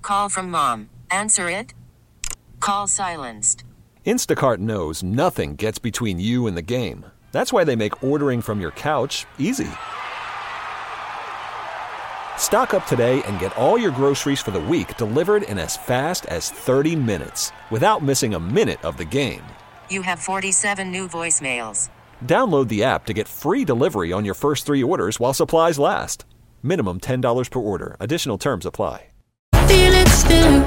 call from mom. Answer it. Call silenced. Instacart knows nothing gets between you and the game. That's why they make ordering from your couch easy. Stock up today and get all your groceries for the week delivered in as fast as 30 minutes without missing a minute of the game. You have 47 new voicemails. Download the app to get free delivery on your first 3 orders while supplies last. Minimum $10 per order. Additional terms apply. Feel it still.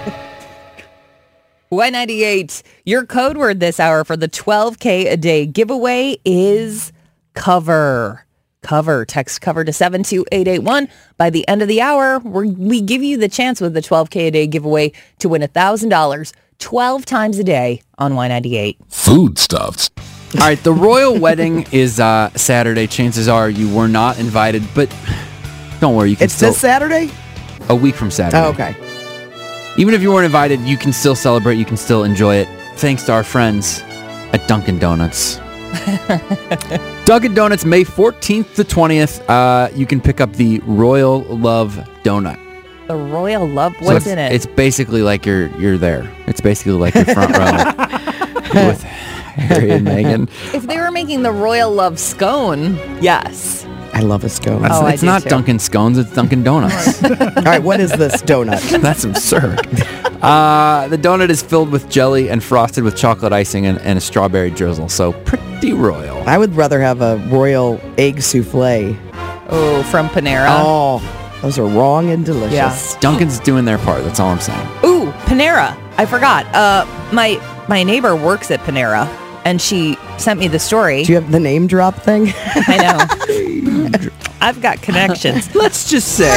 Y98. Your code word this hour for the 12K a day giveaway is cover. Cover. Text cover to 72881. By the end of the hour, we give you the chance with the 12K a day giveaway to win $1,000 12 times a day on Y98. Foodstuffs. All right, the royal wedding is Saturday. Chances are you were not invited, but don't worry. You can It's this Saturday? A week from Saturday. Oh, okay. Even if you weren't invited, you can still celebrate. You can still enjoy it. Thanks to our friends at Dunkin' Donuts. Dunkin' Donuts, May 14th to 20th. You can pick up the Royal Love Donut. The Royal Love? What's in it? It's basically like you're there. It's basically like your front row with Harry and Meghan. If they were making the Royal Love Scone, yes. I love a scone. It's not Dunkin' Scones, it's Dunkin' Donuts. All right, what is this donut? That's absurd. The donut is filled with jelly and frosted with chocolate icing and a strawberry drizzle, so pretty royal. I would rather have a royal egg souffle. Oh, from Panera. Oh, those are wrong and delicious. Yeah. Dunkin's doing their part, that's all I'm saying. Ooh, Panera. I forgot. My neighbor works at Panera, and she sent me the story. Do you have the name drop thing? I know. I've got connections. Let's just say.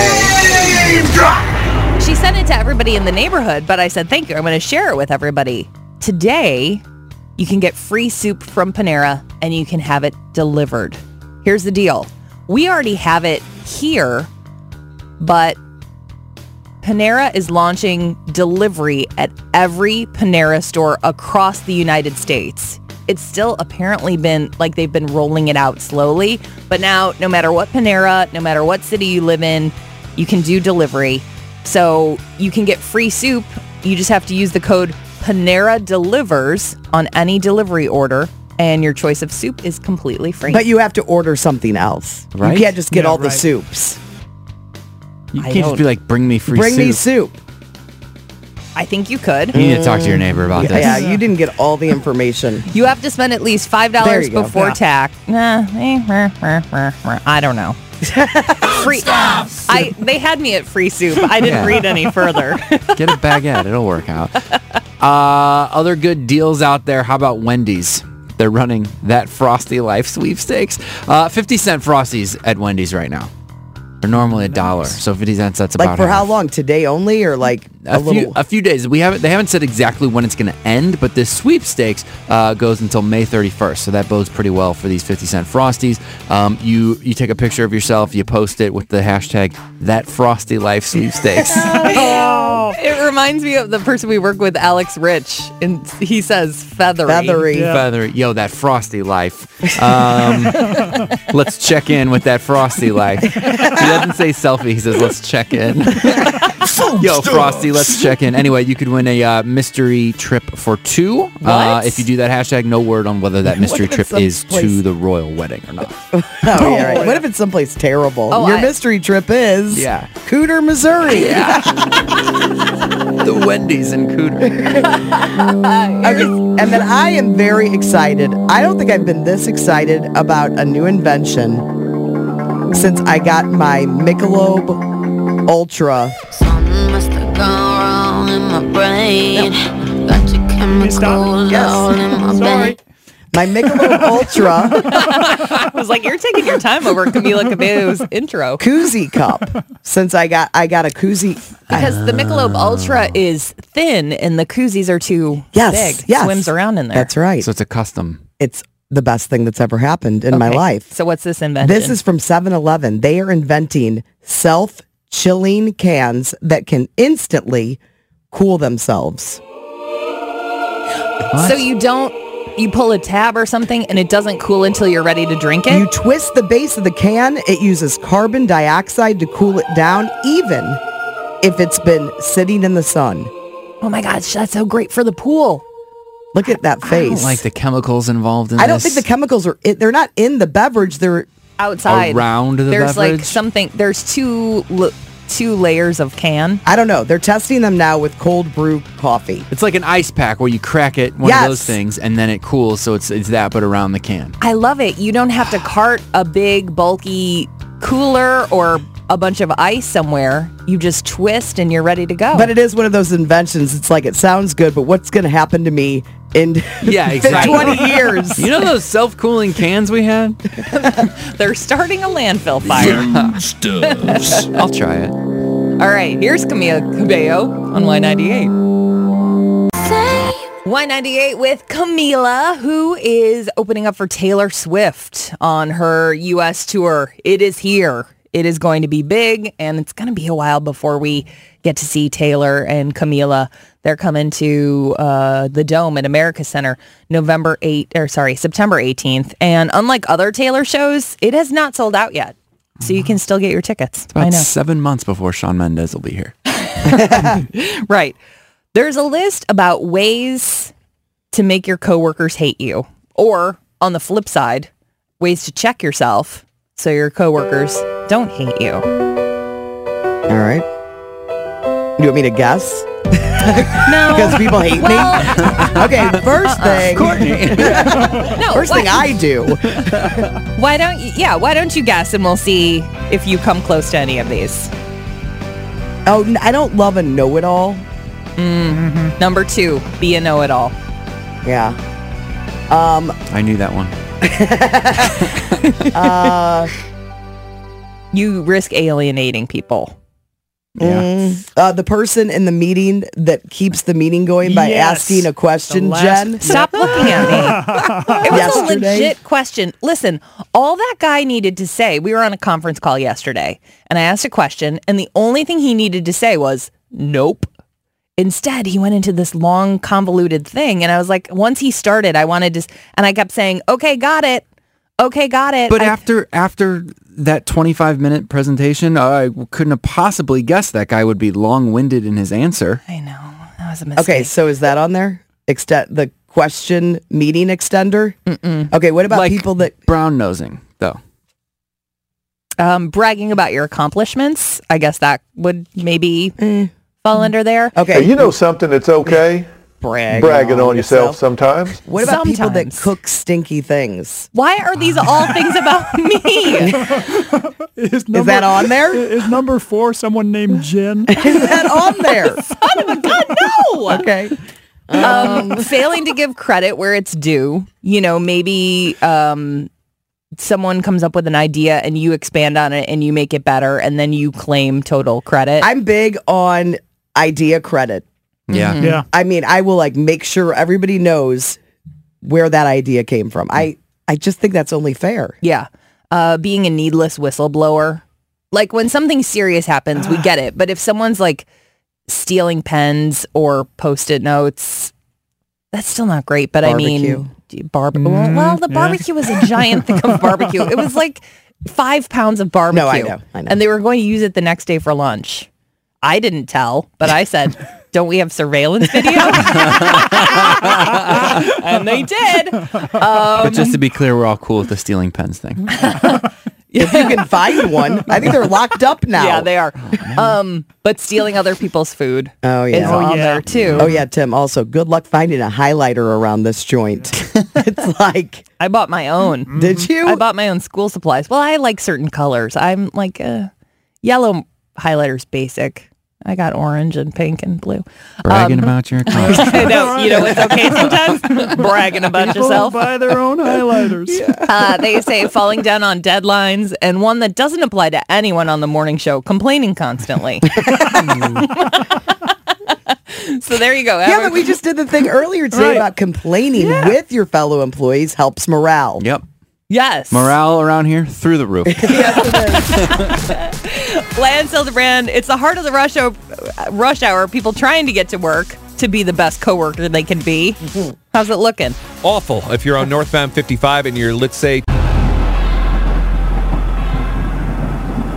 She sent it to everybody in the neighborhood, but I said, thank you. I'm going to share it with everybody. Today, you can get free soup from Panera, and you can have it delivered. Here's the deal. We already have it here, but Panera is launching delivery at every Panera store across the United States. It's still apparently been like they've been rolling it out slowly, but now no matter what Panera, no matter what city you live in, you can do delivery. So you can get free soup. You just have to use the code Panera Delivers on any delivery order, and your choice of soup is completely free. But you have to order something else. Right? You can't just get all the soups. You can't just be like, bring me free Bring soup. me soup. I think you could. You need to talk to your neighbor about this. Yeah, you didn't get all the information. You have to spend at least $5 before tax. I don't know. Free. They had me at free soup. I didn't read any further. Get a baguette. It'll work out. Other good deals out there. How about Wendy's? They're running that Frosty Life sweepstakes. 50-cent Frosties at Wendy's right now. They're normally $1, so 50 cents. That's about like for half. how long? Today only, or like a few days? They haven't said exactly when it's going to end, but this sweepstakes goes until May 31st, so that bodes pretty well for these 50-cent Frosties. You take a picture of yourself, you post it with the hashtag That Frosty Life Sweepstakes. It reminds me of the person we work with, Alex Rich, and he says feathery. Feathery. Yo, that Frosty Life. Let's check in with that Frosty Life. He doesn't say selfie. He says, let's check in. Yo, Frosty, let's check in. Anyway, you could win a mystery trip for 2. If you do that hashtag, no word on whether that mystery trip is to the royal wedding or not. Yeah, right. What if it's someplace terrible? Your mystery trip is Cooter, Missouri. Yeah. The Wendy's in Cooter. Okay, and then I am very excited. I don't think I've been this excited about a new invention since I got my Michelob Ultra. Something must have gone wrong in my brain. Got your chemicals all in my brain. My Michelob Ultra. I was like, you're taking your time over Camila Cabello's intro. Koozie cup. Since I got a koozie. Because the Michelob Ultra is thin and the koozies are too big. Yes. Swims around in there. That's right. So it's a custom. It's the best thing that's ever happened in my life. So what's this invention? This is from 7-Eleven. They are inventing self-chilling cans that can instantly cool themselves. So you pull a tab or something and it doesn't cool until you're ready to drink it? You twist the base of the can. It uses carbon dioxide to cool it down even if it's been sitting in the sun. Oh my gosh, that's so great for the pool. Look at that I face. don't like the chemicals involved in I this. don't think the chemicals are. They're not in the beverage. They're Outside. Around the There's like beverage? something, there's two layers of can. I don't know. They're testing them now with cold brew coffee. It's like an ice pack where you crack it, one Yes. of those things, and then it cools, so it's that, but around the can. I love it. You don't have to cart a big, bulky cooler or a bunch of ice somewhere. You just twist and you're ready to go. But it is one of those inventions. It's like, it sounds good, but what's going to happen to me in Yeah, exactly. 20 years? You know those self-cooling cans we had? They're starting a landfill fire. I'll try it. All right, here's Camila Cabello on Y98. Y98 with Camila, who is opening up for Taylor Swift on her U.S. tour. It is here. It is going to be big, and it's going to be a while before we get to see Taylor and Camila. They're coming to the Dome at America Center September 18th. And unlike other Taylor shows, it has not sold out yet. So you can still get your tickets. I About know. 7 months before Shawn Mendes will be here. Right. There's a list about ways to make your coworkers hate you. Or, on the flip side, ways to check yourself so your coworkers don't hate you. All right. You want me to guess? No. Because people hate Well, me? Okay, first thing. no. First thing I do. Why don't you guess and we'll see if you come close to any of these. Oh, I don't love a know-it-all. Number 2, be a know-it-all. Yeah. I knew that one. You risk alienating people. The person in the meeting that keeps the meeting going by Yes. asking a question, The last- Jen. Stop looking at me. It was Yesterday? a legit question. Listen, all that guy needed to say, we were on a conference call yesterday, and I asked a question, and the only thing he needed to say was, nope. Instead, he went into this long, convoluted thing, and I was like, once he started, I wanted to, and I kept saying, okay, got it. Okay, got it. But after that 25-minute presentation, I couldn't have possibly guessed that guy would be long-winded in his answer. I know. That was a mistake. Okay, so is that on there? The question meeting extender? Mm-mm. Okay, what about Like people that... brown-nosing, though. Bragging about your accomplishments, I guess that would maybe fall under there. Okay. Hey, you know something that's okay? Bragging on yourself sometimes. What about people that Sometimes. cook stinky things? Why are these all things about me? Is that on there? Is number 4 someone named Jen? Is that on there? No. Okay. Failing to give credit where it's due. You know, maybe someone comes up with an idea and you expand on it and you make it better and then you claim total credit. I'm big on idea credit. Yeah. Yeah. I mean, I will make sure everybody knows where that idea came from. I just think that's only fair. Yeah. Being a needless whistleblower. Like when something serious happens, we get it. But if someone's like stealing pens or Post-it notes, that's still not great. But Barbecue. I mean, well, the barbecue was a giant thing of barbecue. It was like 5 pounds of barbecue. No, I know. And they were going to use it the next day for lunch. I didn't tell, but I said, don't we have surveillance video? And they did. But just to be clear, we're all cool with the stealing pens thing. If you can find one, I think they're locked up now. Yeah, they are. But stealing other people's food Oh, is yeah. on there too. Oh, yeah, Tim. Also, good luck finding a highlighter around this joint. It's like, I bought my own. did you? I bought my own school supplies. Well, I like certain colors. I'm like yellow highlighter's basic. I got orange and pink and blue. Bragging about your accomplishments. I know, you know, it's okay sometimes bragging about People yourself. buy their own highlighters. They say falling down on deadlines, and one that doesn't apply to anyone on the morning show, complaining constantly. So there you go. Yeah, but we just did the thing earlier today Right. about complaining with your fellow employees helps morale. Yep. Yes. Morale around here, through the roof. Lance Hildebrand, it's the heart of the rush hour. People trying to get to work to be the best coworker they can be. How's it looking? Awful. If you're on northbound 55 and you're, let's say,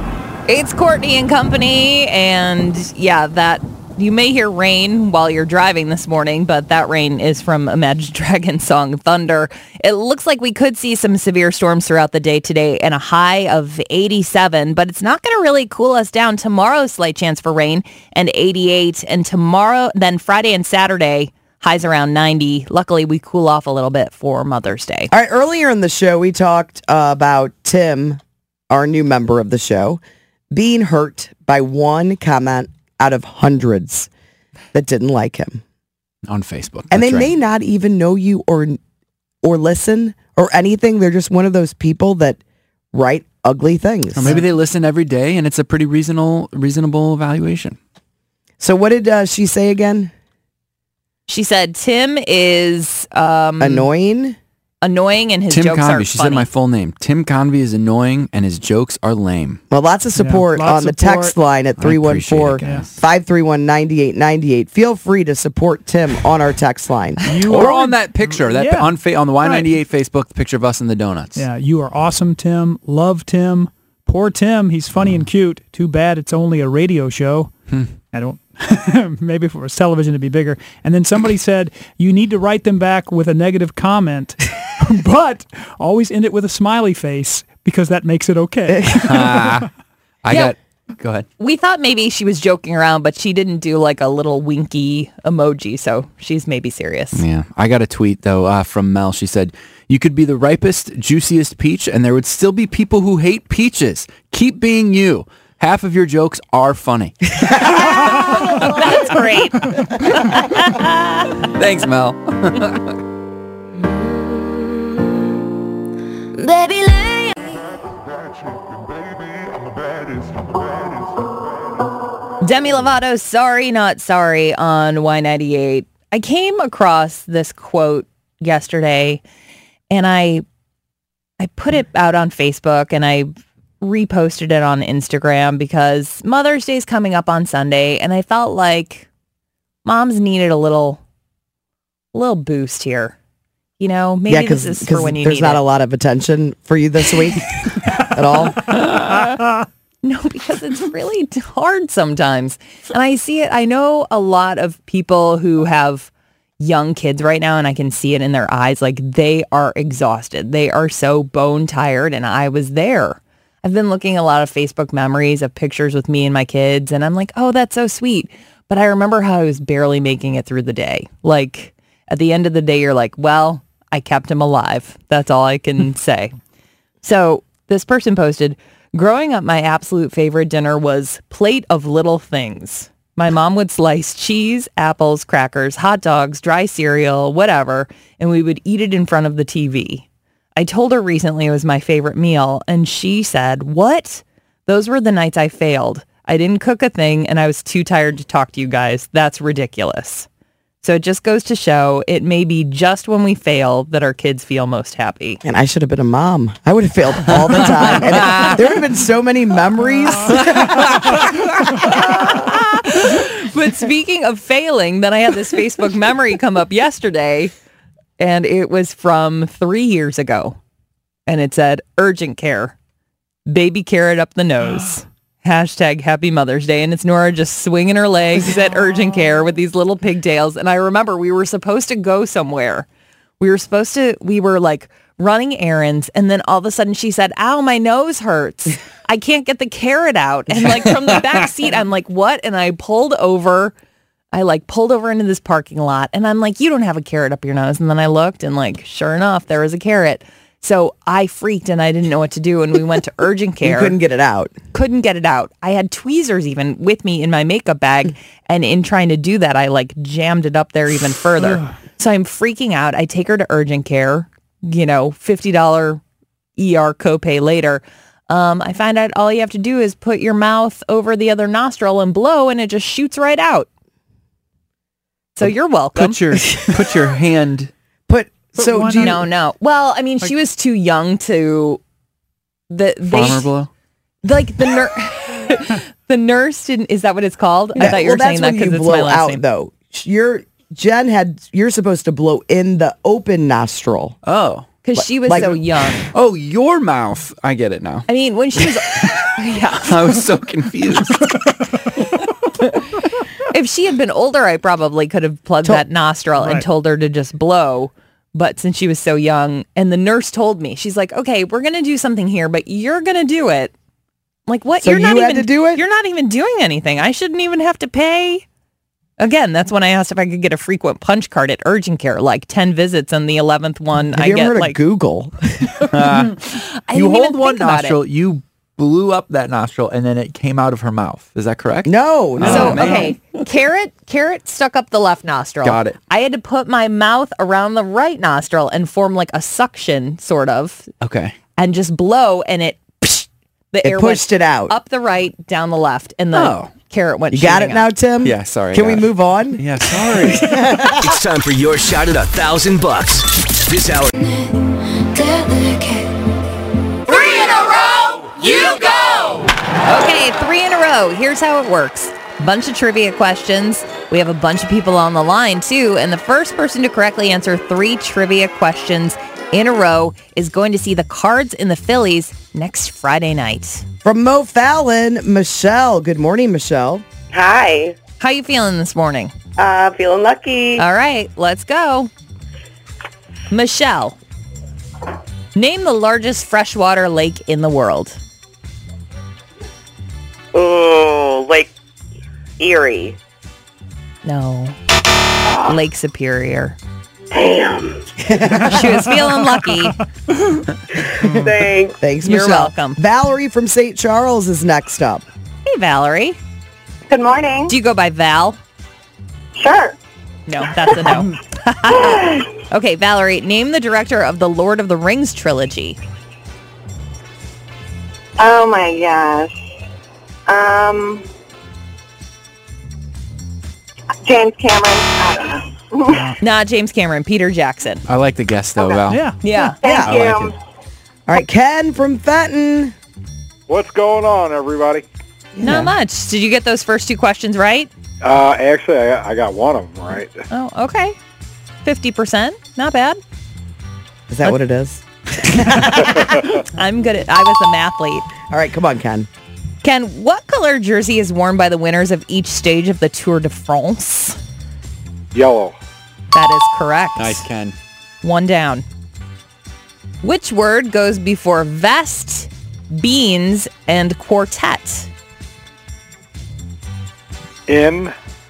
It's Courtney and Company, and yeah, that you may hear rain while you're driving this morning, but that rain is from Imagine Dragons' song Thunder. It looks like we could see some severe storms throughout the day today and a high of 87, but it's not going to really cool us down. Tomorrow, slight chance for rain and 88, and tomorrow, then Friday and Saturday, highs around 90. Luckily, we cool off a little bit for Mother's Day. All right, earlier in the show, we talked about Tim, our new member of the show, being hurt by one comment out of hundreds that didn't like him on Facebook. And they may not even know you or listen or anything. They're just one of those people that write ugly things. Or maybe they listen every day and it's a pretty reasonable evaluation. So what did she say again? She said Tim is annoying and his Tim jokes Convey, are she funny. said my full name. Tim Convey is annoying and his jokes are lame. Well, lots of support on the text line at 314-531-9898. Feel free to support Tim on our text line. Or on that picture, on the Y98 Facebook, the picture of us and the donuts. Yeah, you are awesome, Tim. Love Tim. Poor Tim. He's funny and cute. Too bad it's only a radio show. I don't... Maybe if it was television, it'd be bigger. And then somebody said, you need to write them back with a negative comment, but always end it with a smiley face because that makes it okay. Go ahead. We thought maybe she was joking around, but she didn't do like a little winky emoji, so she's maybe serious. Yeah. I got a tweet, though, from Mel. She said, you could be the ripest, juiciest peach, and there would still be people who hate peaches. Keep being you. Half of your jokes are funny. That's great. Thanks, Mel. Baby, lay Demi Lovato, Sorry Not Sorry on Y98. I came across this quote yesterday, and I put it out on Facebook, and I reposted it on Instagram because Mother's Day is coming up on Sunday, and I felt like moms needed a little boost here. You know, maybe this is for when you need it. There's not a lot of attention for you this week at all. No, because it's really hard sometimes. And I see it. I know a lot of people who have young kids right now, and I can see it in their eyes. Like, they are exhausted. They are so bone tired, and I was there. I've been looking at a lot of Facebook memories of pictures with me and my kids, and I'm like, oh, that's so sweet. But I remember how I was barely making it through the day. Like, at the end of the day, you're like, well, I kept him alive. That's all I can say. So this person posted, growing up, my absolute favorite dinner was plate of little things. My mom would slice cheese, apples, crackers, hot dogs, dry cereal, whatever, and we would eat it in front of the TV. I told her recently it was my favorite meal, and she said, what? Those were the nights I failed. I didn't cook a thing, and I was too tired to talk to you guys. That's ridiculous. So it just goes to show it may be just when we fail that our kids feel most happy. And I should have been a mom. I would have failed all the time. And there would have been so many memories. But speaking of failing, then I had this Facebook memory come up yesterday, and it was from 3 years ago. And it said, urgent care, baby carrot up the nose. Hashtag Happy Mother's Day. And it's Nora just swinging her legs at urgent care with these little pigtails. And I remember we were supposed to go somewhere. We were like running errands. And then all of a sudden she said, ow, my nose hurts. I can't get the carrot out. And like from the back seat, I'm like, what? And I pulled over into this parking lot. And I'm like, you don't have a carrot up your nose. And then I looked, and like, sure enough, there was a carrot. So I freaked, and I didn't know what to do. And we went to urgent care. You couldn't get it out. Couldn't get it out. I had tweezers even with me in my makeup bag. And in trying to do that, I like jammed it up there even further. So I'm freaking out. I take her to urgent care, $50 ER copay later. I find out all you have to do is put your mouth over the other nostril and blow, and it just shoots right out. So you're welcome. Put your hand. No. Well, I mean, she was too young to. Farmer blow? Like the nurse didn't. Is that what it's called? I thought you were saying that because it's my last name. Though you're supposed to blow in the open nostril. Oh. Because she was so young. Oh, your mouth. I get it now. I mean, when she was... yeah. I was so confused. If she had been older, I probably could have plugged that nostril and told her to just blow. But since she was so young, and the nurse told me, she's like, okay, we're going to do something here, but you're going to do it. I'm like, what? So you're not you had even, to do it? You're not even doing anything. I shouldn't even have to pay. Again, that's when I asked if I could get a frequent punch card at urgent care, like 10 visits, and the 11th one Have I you get ever heard like of Google? You hold one nostril, you blew up that nostril, and then it came out of her mouth. Is that correct? No. So, okay, Carrot stuck up the left nostril. Got it. I had to put my mouth around the right nostril and form like a suction, sort of, Okay. and just blow, and the air pushed went it out. up the right, down the left, and the carrot went You got it shooting now, up. Tim? Yeah, sorry. Can we move on? Yeah, sorry. It's time for your shot at $1,000. This hour. 3 in a row, you go! Okay, 3 in a row. Here's how it works. Bunch of trivia questions. We have a bunch of people on the line, too. And the first person to correctly answer 3 trivia questions in a row is going to see the Cards in the Phillies next Friday night. From Mo Fallon, Michelle. Good morning, Michelle. Hi. How you feeling this morning? Feeling lucky. All right, let's go. Michelle, name the largest freshwater lake in the world. Oh, Lake Erie. No. Lake Superior. Damn. She was feeling lucky. Thanks. Thanks, You're Michelle. welcome. Valerie from St. Charles is next up. Hey, Valerie. Good morning. Do you go by Val? Sure. No, that's a no. Okay, Valerie, name the director of the Lord of the Rings trilogy. Oh my gosh. James Cameron. I don't know. Not James Cameron, Peter Jackson. I like the guess, though, Val. Yeah. Yeah. Thank you. I like it. All right, Ken from Fenton. What's going on, everybody? Not much. Did you get those first 2 questions right? Actually, I got one of them right. Oh, okay. 50%. Not bad. Is that what it is? I'm good at, I was a mathlete. All right, come on, Ken. Ken, what color jersey is worn by the winners of each stage of the Tour de France? Yellow. That is correct. Nice, Ken. 1 down. Which word goes before vest, beans, and quartet? In.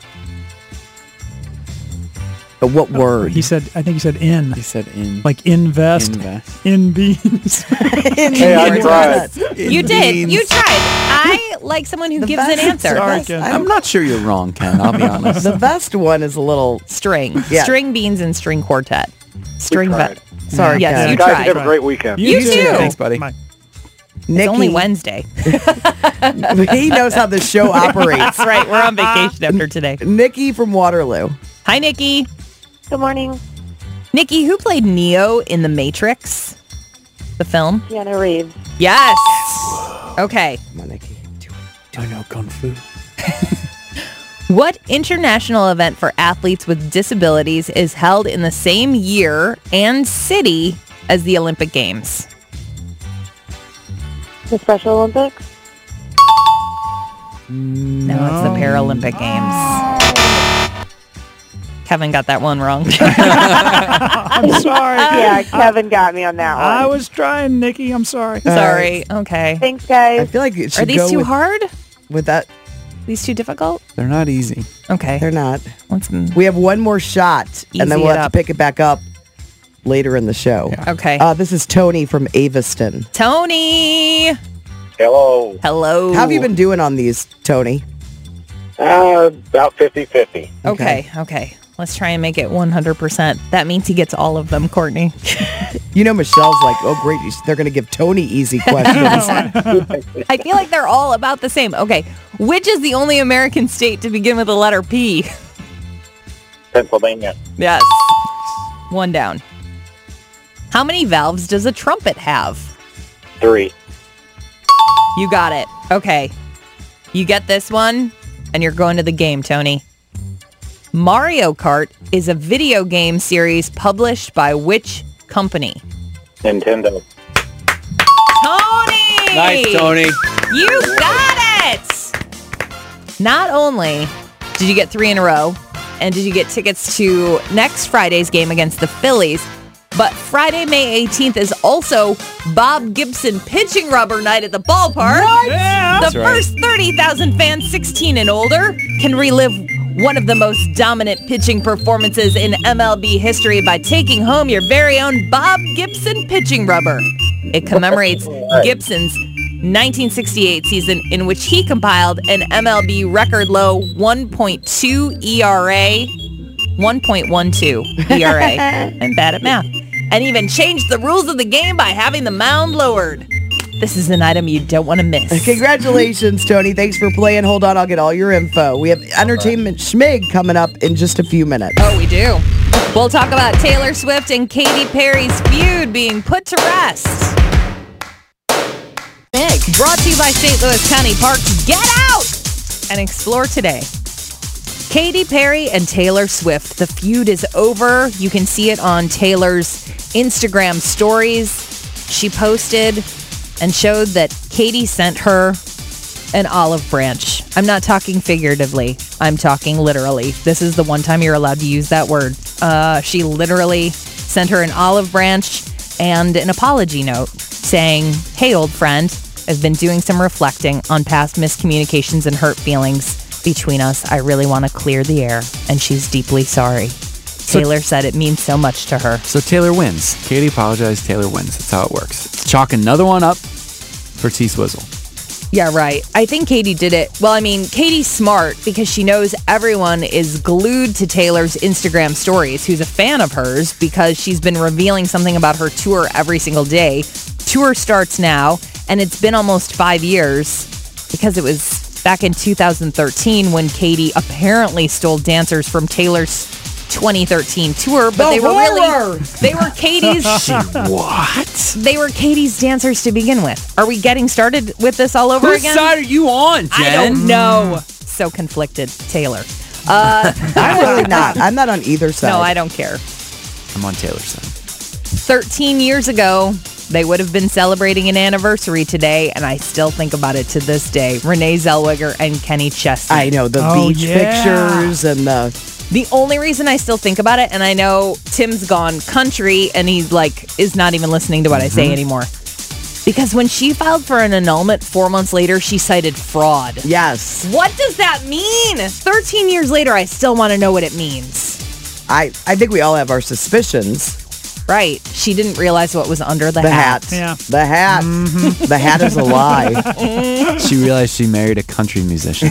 What word? I think he said in. He said in. Like invest. In beans. Hey, I tried. You did. You tried. I like someone who gives an answer. Sorry, Ken. I'm not sure you're wrong, Ken. I'll be honest. The vest one is a little... String. Yeah. String, beans, and string quartet. String tried. vest. Sorry, Yes, Ken. you You guys tried. have a great weekend. You too. Thanks, buddy. Bye. It's only Wednesday. He knows how the show operates. That's right. We're on vacation after today. Nikki from Waterloo. Hi, Nikki. Good morning. Nikki, who played Neo in The Matrix? The film? Keanu Reeves. Yes. Okay. Come on, Nikki. I know Kung Fu. What international event for athletes with disabilities is held in the same year and city as the Olympic Games? The Special Olympics. No, it's the Paralympic Games. Kevin got that one wrong. I'm sorry. Yeah, Kevin got me on that one. I was trying, Nikki. I'm sorry. Sorry. Okay. Thanks, I guys. feel like it should Are these go too with, hard? with that. These too difficult? They're not easy. Okay. They're not. Let's, We have one more shot, and then Easy we'll it have up. to pick it back up later in the show. okay. This is Tony from Aviston. Tony. Hello. Hello. How have you been doing on these, Tony? About 50-50. Okay. Let's try and make it 100%. That means he gets all of them, Courtney. You know, Michelle's like, oh, great. They're going to give Tony easy questions. I feel like they're all about the same. Okay. Which is the only American state to begin with the letter P? Pennsylvania. Yes. 1 down. How many valves does a trumpet have? 3. You got it. Okay. You get this one, and you're going to the game, Tony. Mario Kart is a video game series published by which company? Nintendo. Tony! Nice, Tony. You got it! Not only did you get 3 in a row, and did you get tickets to next Friday's game against the Phillies, but Friday, May 18th is also Bob Gibson pitching rubber night at the ballpark. What? Yeah. The first 30,000 fans 16 and older can relive one of the most dominant pitching performances in MLB history by taking home your very own Bob Gibson pitching rubber. It commemorates Gibson's 1968 season in which he compiled an MLB record low 1.2 ERA, 1.12 ERA. I'm bad at math. And even changed the rules of the game by having the mound lowered. This is an item you don't want to miss. Congratulations, Tony. Thanks for playing. Hold on, I'll get all your info. We have Entertainment Schmig coming up in just a few minutes. Oh, we do. We'll talk about Taylor Swift and Katy Perry's feud being put to rest. Brought to you by St. Louis County Parks. Get out and explore today. Katy Perry and Taylor Swift. The feud is over. You can see it on Taylor's Instagram stories. She posted and showed that Katy sent her an olive branch. I'm not talking figuratively. I'm talking literally. This is the one time you're allowed to use that word. She literally sent her an olive branch and an apology note saying, "Hey, old friend, I've been doing some reflecting on past miscommunications and hurt feelings between us. I really want to clear the air, and she's deeply sorry." Taylor said it means so much to her. So Taylor wins. Katy apologized. Taylor wins. That's how it works. Chalk another one up for T-Swizzle. Yeah, right. I think Katy did it. Well, I mean, Katy's smart because she knows everyone is glued to Taylor's Instagram stories, who's a fan of hers, because she's been revealing something about her tour every single day. Tour starts now, and it's been almost 5 years because it was back in 2013 when Katy apparently stole dancers from Taylor's 2013 tour, but they were Katy's What? They were Katy's dancers to begin with. Are we getting started with this all over Whose again? side are you on, Jen? I don't know. So conflicted, Taylor. I'm really not. I'm not on either side. No, I don't care. I'm on Taylor's side. 13 years ago, they would have been celebrating an anniversary today, and I still think about it to this day. Renee Zellweger and Kenny Chesney. I know, the beach pictures and The only reason I still think about it, and I know Tim's gone country, and he is not even listening to what I say anymore. Because when she filed for an annulment 4 months later, she cited fraud. Yes. What does that mean? 13 years later, I still want to know what it means. I think we all have our suspicions. Right. She didn't realize what was under the hat. Yeah. The hat. Mm-hmm. The hat is a lie. She realized she married a country musician.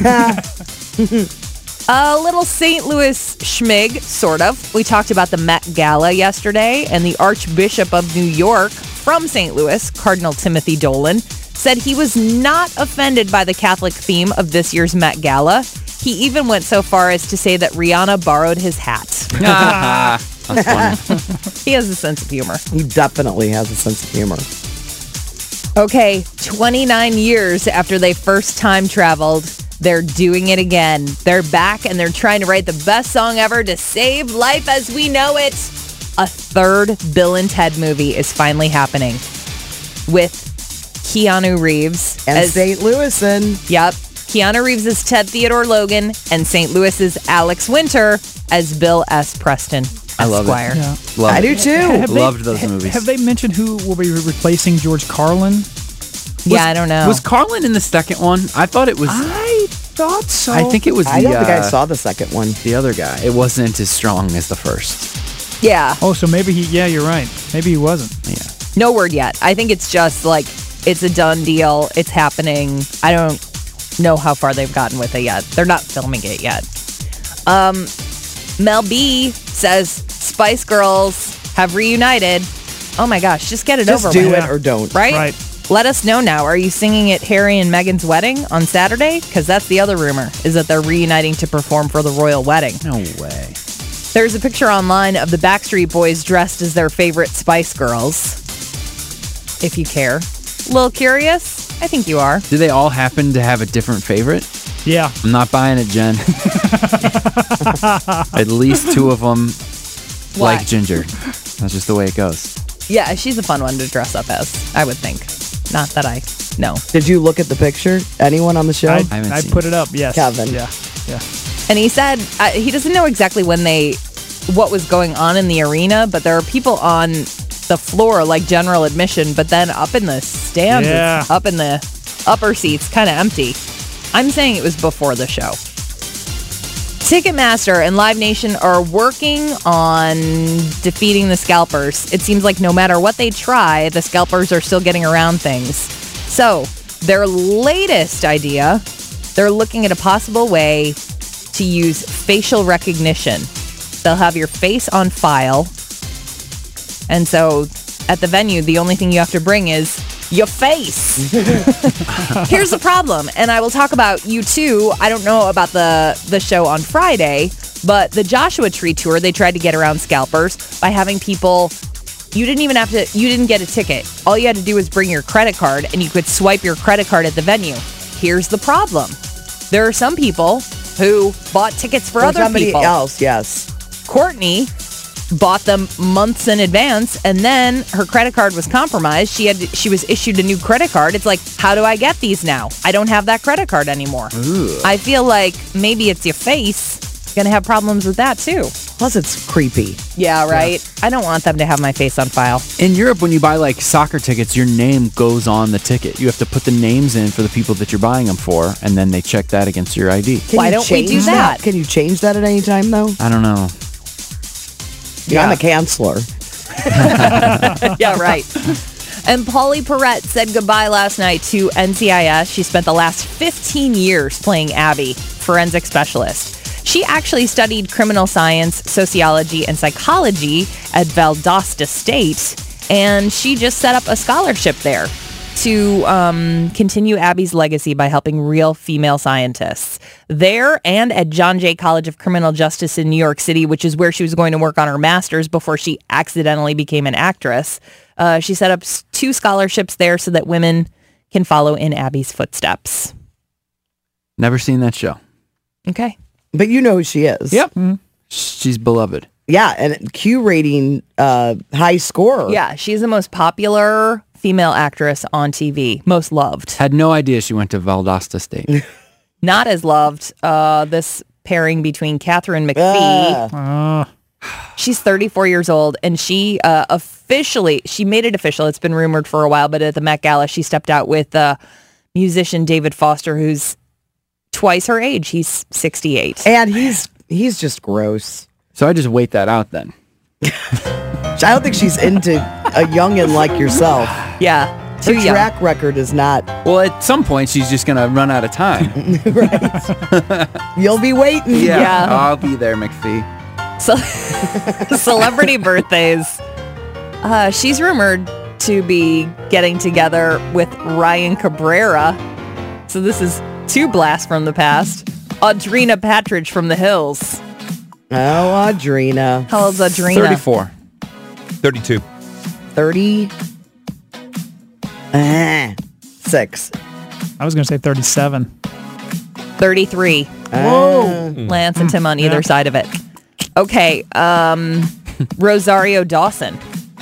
A little St. Louis schmig, sort of. We talked about the Met Gala yesterday, and the Archbishop of New York from St. Louis, Cardinal Timothy Dolan, said he was not offended by the Catholic theme of this year's Met Gala. He even went so far as to say that Rihanna borrowed his hat. That's funny. He has a sense of humor. He definitely has a sense of humor. Okay, 29 years after they first time traveled, they're doing it again. They're back and they're trying to write the best song ever to save life as we know it. A third Bill and Ted movie is finally happening with Keanu Reeves and St. Louisan. Yep. Keanu Reeves as Ted Theodore Logan and St. Louis's Alex Winter as Bill S. Preston. I love Esquire. it. Yeah. Love I do it. too. Loved those movies. Have they mentioned who will be replacing George Carlin? Yeah, I don't know. Was Carlin in the second one? I thought it was. I thought so. I think it was the, I don't think I saw the second one. the other guy. It wasn't as strong as the first. Yeah. Oh, so maybe you're right. Maybe he wasn't. Yeah. No word yet. I think it's just it's a done deal. It's happening. I don't know how far they've gotten with it yet. They're not filming it yet. Mel B says Spice Girls have reunited. Oh my gosh, just get it Just over do with. it or don't. Right? Let us know now. Are you singing at Harry and Meghan's wedding on Saturday? Because that's the other rumor, is that they're reuniting to perform for the royal wedding. No way. There's a picture online of the Backstreet Boys dressed as their favorite Spice Girls. If you care. A little curious? I think you are. Do they all happen to have a different favorite? Yeah. I'm not buying it, Jen. At least two of them like ginger. That's just the way it goes. Yeah, she's a fun one to dress up as, I would think. Not that I know. Did you look at the picture? Anyone on the show? I put it up, yes. Kevin. Yeah. And he said he doesn't know exactly what was going on in the arena, but there are people on the floor, like general admission, but then up in the stands, it's up in the upper seats, kind of empty. I'm saying it was before the show. Ticketmaster and Live Nation are working on defeating the scalpers. It seems like no matter what they try, the scalpers are still getting around things. So, their latest idea, they're looking at a possible way to use facial recognition. They'll have your face on file. And so, at the venue, the only thing you have to bring is your face. Here's the problem, and I will talk about U2. I don't know about the show on Friday, but the Joshua Tree tour, they tried to get around scalpers by having people, you didn't get a ticket. All you had to do was bring your credit card, and you could swipe your credit card at the venue. Here's the problem. There are some people who bought tickets for other somebody people. else, yes. Courtney bought them months in advance, and then her credit card was compromised. She was issued a new credit card. It's like, how do I get these now? I don't have that credit card anymore. Ooh. I feel like maybe it's your face. Gonna have problems with that too. Plus, it's creepy. Yeah, right. I don't want them to have my face on file. In Europe, when you buy like soccer tickets, your name goes on the ticket. You have to put the names in for the people that you're buying them for, and then they check that against your ID. Why don't we do that? Can you change that at any time, though? I don't know. Yeah, I'm a counselor. Yeah, right. And Polly Perrette said goodbye last night to NCIS. She spent the last 15 years playing Abby, forensic specialist. She actually studied criminal science, sociology, and psychology at Valdosta State, and she just set up a scholarship there to continue Abby's legacy by helping real female scientists. There and at John Jay College of Criminal Justice in New York City, which is where she was going to work on her master's before she accidentally became an actress. She set up 2 scholarships there so that women can follow in Abby's footsteps. Never seen that show. Okay. But you know who she is. Yep. She's beloved. Yeah, and Q rating high scorer. Yeah, she's the most popular female actress on TV, most loved. Had no idea she went to Valdosta State. Not as loved, this pairing between Catherine McPhee. She's 34 years old, and she made it official. It's been rumored for a while, but at the Met Gala, she stepped out with musician David Foster, who's twice her age. He's 68. And he's just gross. So I just wait that out then. I don't think she's into a youngin' like yourself. Yeah. Her track record is not. Well, at some point, she's just going to run out of time. Right. You'll be waiting. Yeah. I'll be there, McPhee. So, celebrity birthdays. She's rumored to be getting together with Ryan Cabrera. So this is 2 blasts from the past. Audrina Patridge from The Hills. Oh, Audrina. How old's Audrina? 34. 32. 30. 6. I was going to say 37. 33. Whoa. Lance and Tim on either side of it. Okay. Rosario Dawson.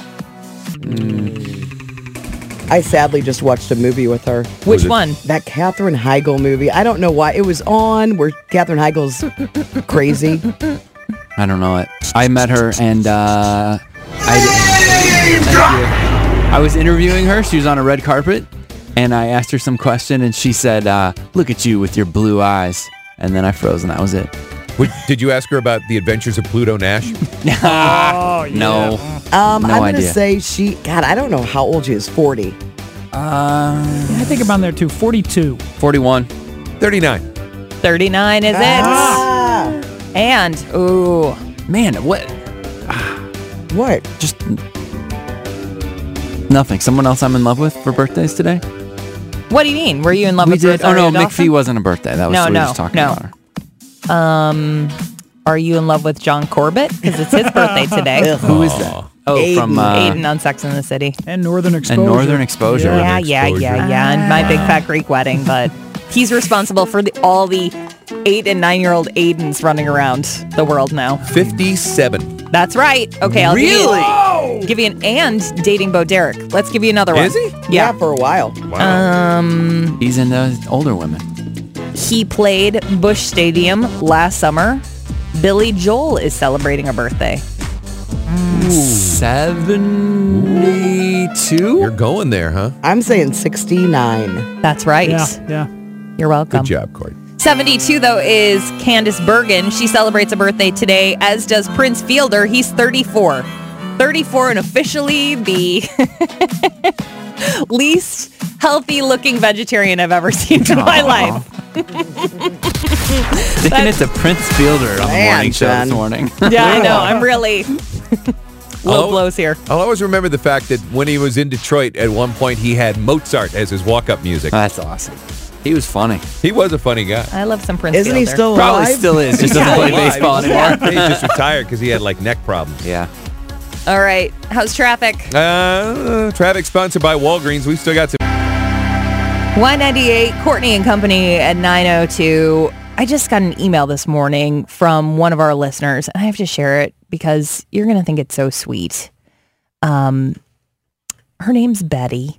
I sadly just watched a movie with her. Which one? That Katherine Heigl movie. I don't know why. It was on where Katherine Heigl's crazy. I don't know it. I met her and I was interviewing her. She was on a red carpet and I asked her some question and she said, look at you with your blue eyes. And then I froze and that was it. Did you ask her about the adventures of Pluto Nash? Oh, yeah. No. I'm going to idea. say I don't know how old she is. 40. I think I'm on there too. 42. 41. 39. 39 is it. And, ooh. Man, what? What? Just nothing. Someone else I'm in love with for birthdays today? What do you mean? Were you in love with did. Rosario Oh, no, Dawson? McPhee wasn't a birthday. That was we were just talking about her. Are you in love with John Corbett? Because it's his birthday today. Who is that? Oh, Aiden. from Aiden on Sex and the City. And Northern Exposure. Yeah. And My Big Fat Greek Wedding. But he's responsible for all the 8 and 9-year-old Aidens running around the world now. 57. That's right. Okay, I'll give you an and dating Bo Derek. Let's give you another one. Is he? Yeah, for a while. Wow. He's into older women. He played Busch Stadium last summer. Billy Joel is celebrating a birthday. 72? You're going there, huh? I'm saying 69. That's right. Yeah. You're welcome. Good job, Corey. 72, though, is Candace Bergen. She celebrates a birthday today, as does Prince Fielder. He's 34. 34 and officially the least healthy-looking vegetarian I've ever seen in my life. Sticking it to Prince Fielder on the morning show this morning. Yeah, I know. I'm really low blows here. I'll always remember the fact that when he was in Detroit, at one point, he had Mozart as his walk-up music. That's awesome. He was funny. He was a funny guy. I love some Prince Isn't Fielder. he still Probably alive? still is. Just doesn't play baseball anymore. He just retired because he had like neck problems. Yeah. All right. How's traffic? Traffic sponsored by Walgreens. We've still got some. Y98, Courtney and Company at 9:02. I just got an email this morning from one of our listeners, and I have to share it because you're going to think it's so sweet. Her name's Betty.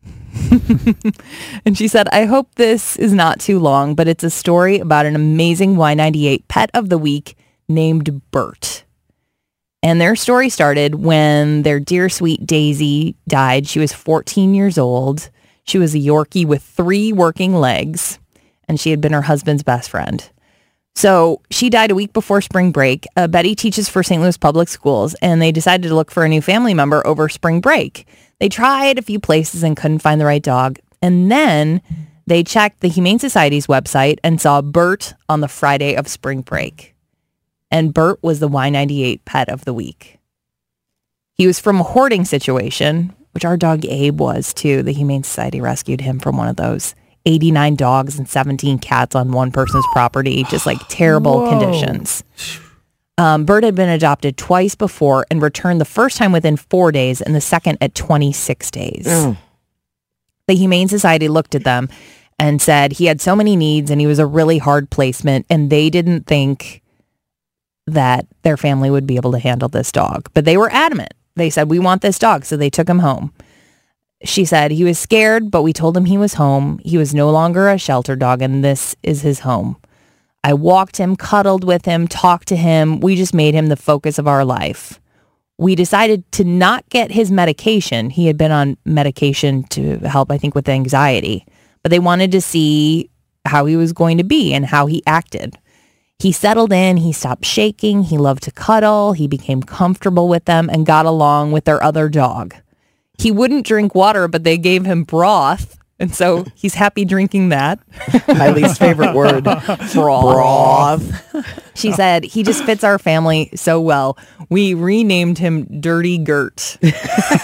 And she said, I hope this is not too long, but it's a story about an amazing Y98 pet of the week named Bert. And their story started when their dear sweet Daisy died. She was 14 years old. She was a Yorkie with 3 working legs, and she had been her husband's best friend. So she died a week before spring break. Betty teaches for St. Louis Public Schools, and they decided to look for a new family member over spring break. They tried a few places and couldn't find the right dog. And then they checked the Humane Society's website and saw Bert on the Friday of spring break. And Bert was the Y98 pet of the week. He was from a hoarding situation, which our dog Abe was too. The Humane Society rescued him from one of those. 89 dogs and 17 cats on one person's property, just like terrible conditions. Bert had been adopted twice before and returned the first time within 4 days and the second at 26 days. The Humane Society looked at them and said he had so many needs and he was a really hard placement, and they didn't think that their family would be able to handle this dog. But they were adamant. They said, we want this dog, so they took him home. She said he was scared, but we told him he was home. He was no longer a shelter dog, and this is his home. I walked him, cuddled with him, talked to him. We just made him the focus of our life. We decided to not get his medication. He had been on medication to help, I think, with anxiety. But they wanted to see how he was going to be and how he acted. He settled in. He stopped shaking. He loved to cuddle. He became comfortable with them and got along with their other dog. He wouldn't drink water, but they gave him broth. And so he's happy drinking that. My least favorite word. Broth. She said, he just fits our family so well. We renamed him Dirty Gert. That's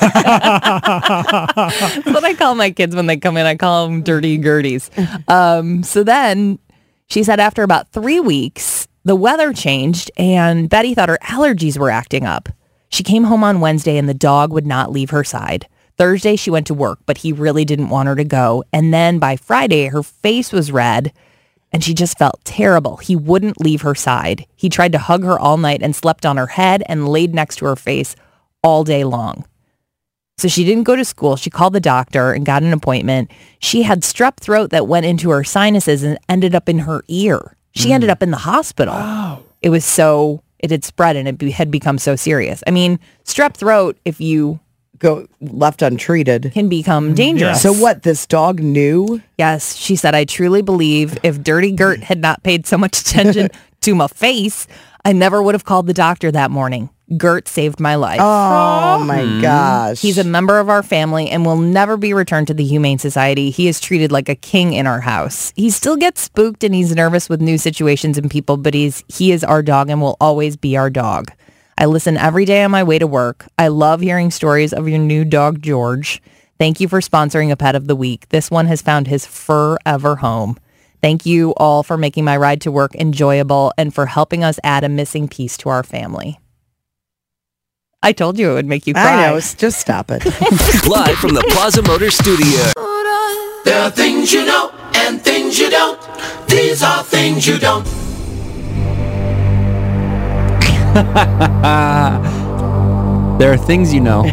what I call my kids when they come in. I call them Dirty Gerties. So then she said after about 3 weeks, the weather changed and Betty thought her allergies were acting up. She came home on Wednesday and the dog would not leave her side. Thursday, she went to work, but he really didn't want her to go. And then by Friday, her face was red and she just felt terrible. He wouldn't leave her side. He tried to hug her all night and slept on her head and laid next to her face all day long. So she didn't go to school. She called the doctor and got an appointment. She had strep throat that went into her sinuses and ended up in her ear. She ended up in the hospital. Wow. It had spread and it had become so serious. I mean, strep throat, if you go left untreated, can become dangerous. So what, this dog knew? Yes. She said, I truly believe if Dirty Gert had not paid so much attention to my face, I never would have called the doctor that morning. Gert saved my life. Oh my gosh. He's a member of our family and will never be returned to the Humane Society. He is treated like a king in our house. He still gets spooked and he's nervous with new situations and people, but he is our dog and will always be our dog. I listen every day on my way to work. I love hearing stories of your new dog, George. Thank you for sponsoring a pet of the week. This one has found his forever home. Thank you all for making my ride to work enjoyable and for helping us add a missing piece to our family. I told you it would make you cry. I know. Just stop it. Live from the Plaza Motors studio. There are things you know and things you don't. These are things you don't. There are things you know.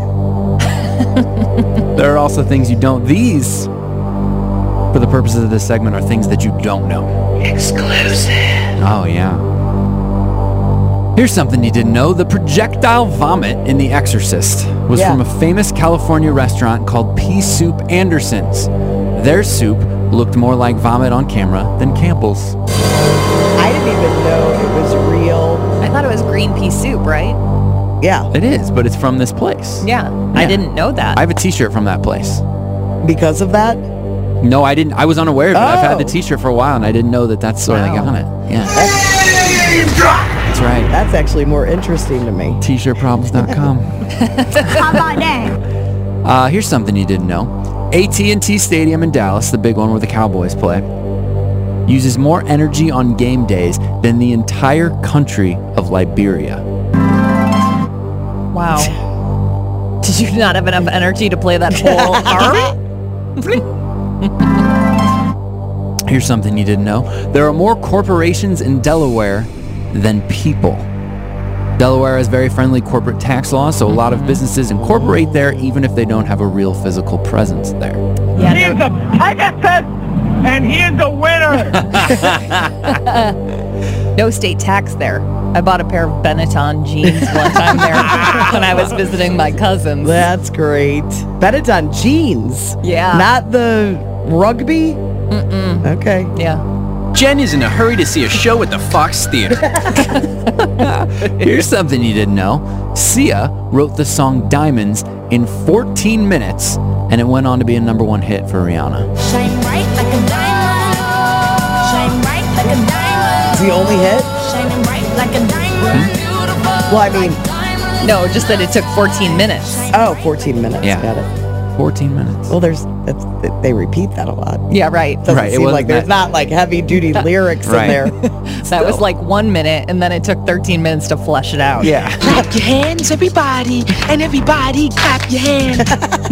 There are also things you don't. These, for the purposes of this segment, are things that you don't know. Exclusive. Oh, yeah. Here's something you didn't know. The projectile vomit in The Exorcist was from a famous California restaurant called Pea Soup Anderson's. Their soup looked more like vomit on camera than Campbell's. I didn't even know it was real. I thought it was green pea soup, right? Yeah. It is, but it's from this place. Yeah. I didn't know that. I have a t-shirt from that place. Because of that? No, I didn't. I was unaware of it. I've had the t-shirt for a while, and I didn't know that that's where they got it. Yeah. That's right. That's actually more interesting to me. T-shirtproblems.com. How about that? Here's something you didn't know. AT&T Stadium in Dallas, the big one where the Cowboys play, uses more energy on game days than the entire country of Liberia. Wow. Did you not have enough energy to play that whole arm? Here's something you didn't know. There are more corporations in Delaware than people. Delaware has very friendly corporate tax laws, so a lot of businesses incorporate there even if they don't have a real physical presence there. Yeah, he's a Pegasus, and he is the winner. No state tax there. I bought a pair of Benetton jeans one time there when I was visiting my cousins. That's great. Benetton jeans. Yeah. Not the rugby? Mm-mm. Okay. Yeah. Jen is in a hurry to see a show at the Fox Theater. Here's something you didn't know. Sia wrote the song Diamonds in 14 minutes, and it went on to be a #1 hit for Rihanna. Shine bright like a diamond. Shine bright like a diamond. It's the only hit? Shining bright like a diamond. Well, I mean... No, just that it took 14 minutes. Oh, 14 minutes. Yeah. Got it. 14 minutes. Well, they repeat that a lot. Yeah, right. Doesn't seem like there's not like heavy duty lyrics in there. That was like 1 minute, and then it took 13 minutes to flesh it out. Yeah. Clap your hands, everybody, and everybody clap your hands.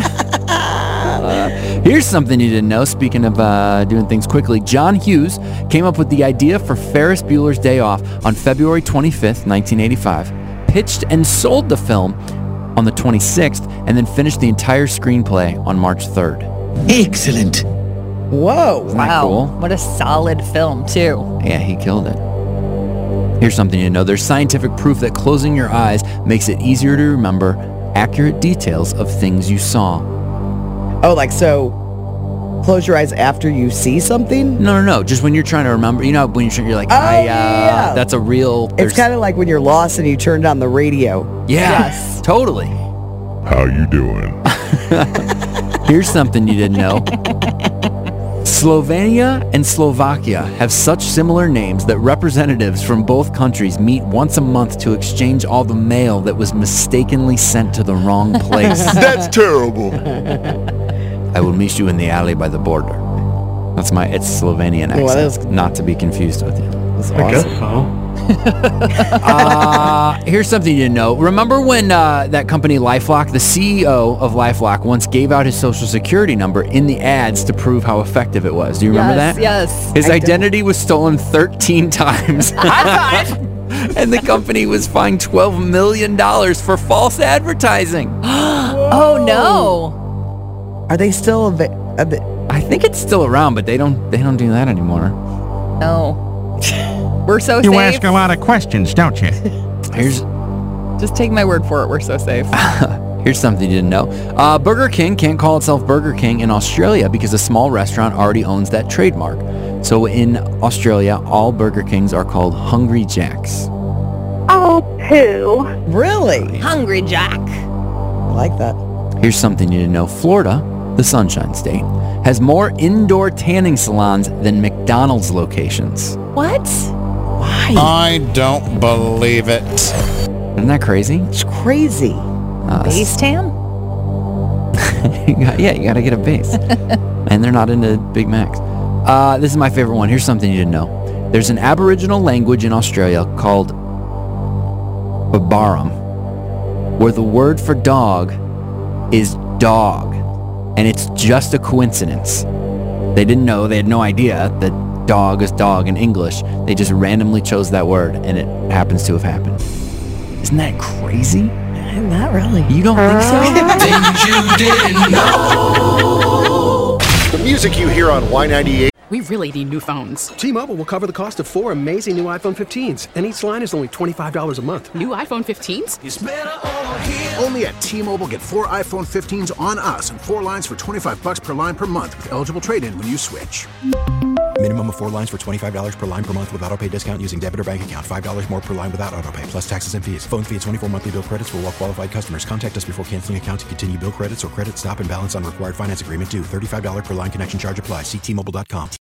Here's something you didn't know. Speaking of doing things quickly, John Hughes came up with the idea for Ferris Bueller's Day Off on February 25th, 1985, pitched and sold the film on the 26th, and then finished the entire screenplay on March 3rd. Excellent. Whoa. Isn't that cool? What a solid film, too. Yeah, he killed it. Here's something you know. There's scientific proof that closing your eyes makes it easier to remember accurate details of things you saw. Oh, like so close your eyes after you see something? No. Just when you're trying to remember. You know, when you're like, yeah. That's a real... It's kind of like when you're lost and you turn on the radio. Yeah, yes. Totally. How you doing? Here's something you didn't know. Slovenia and Slovakia have such similar names that representatives from both countries meet once a month to exchange all the mail that was mistakenly sent to the wrong place. That's terrible. I will meet you in the alley by the border. It's Slovenian accent, Well, that is- not to be confused with you. That's I guess awesome. so. Here's something you didn't know. Remember when that company LifeLock, the CEO of LifeLock, once gave out his social security number in the ads to prove how effective it was? Do you remember that? Yes. His identity was stolen 13 times. High five! And the company was fined $12 million for false advertising. Oh, no. Are they still I think it's still around, but they don't do that anymore. No. We're so You safe. ask a lot of questions, don't you? Just take my word for it. We're so safe. Here's something you didn't know. Burger King can't call itself Burger King in Australia because a small restaurant already owns that trademark. So in Australia, all Burger Kings are called Hungry Jacks. Oh, poo. Really? Hungry Jack. I like that. Here's something you didn't know. Florida, the Sunshine State, has more indoor tanning salons than McDonald's locations. What? Why? I don't believe it. Isn't that crazy? It's crazy. Base tan? Yeah, you gotta get a base. And they're not into Big Macs. This is my favorite one. Here's something you didn't know. There's an Aboriginal language in Australia called Babaram, where the word for dog is dog. And it's just a coincidence. They didn't know, they had no idea that dog is dog in English. They just randomly chose that word, and it happens to have happened. Isn't that crazy? Not really. You don't think so? Things you didn't know. The music you hear on Y98. We really need new phones. T-Mobile will cover the cost of 4 amazing new iPhone 15s, and each line is only $25 a month. New iPhone 15s? It's better over here. Only at T-Mobile, get 4 iPhone 15s on us and 4 lines for $25 per line per month with eligible trade-in when you switch. Minimum of 4 lines for $25 per line per month with autopay discount using debit or bank account. $5 more per line without autopay, plus taxes and fees. Phone fee at 24 monthly bill credits for well-qualified customers. Contact us before canceling account to continue bill credits or credit stop and balance on required finance agreement due. $35 per line connection charge applies. See T-Mobile.com.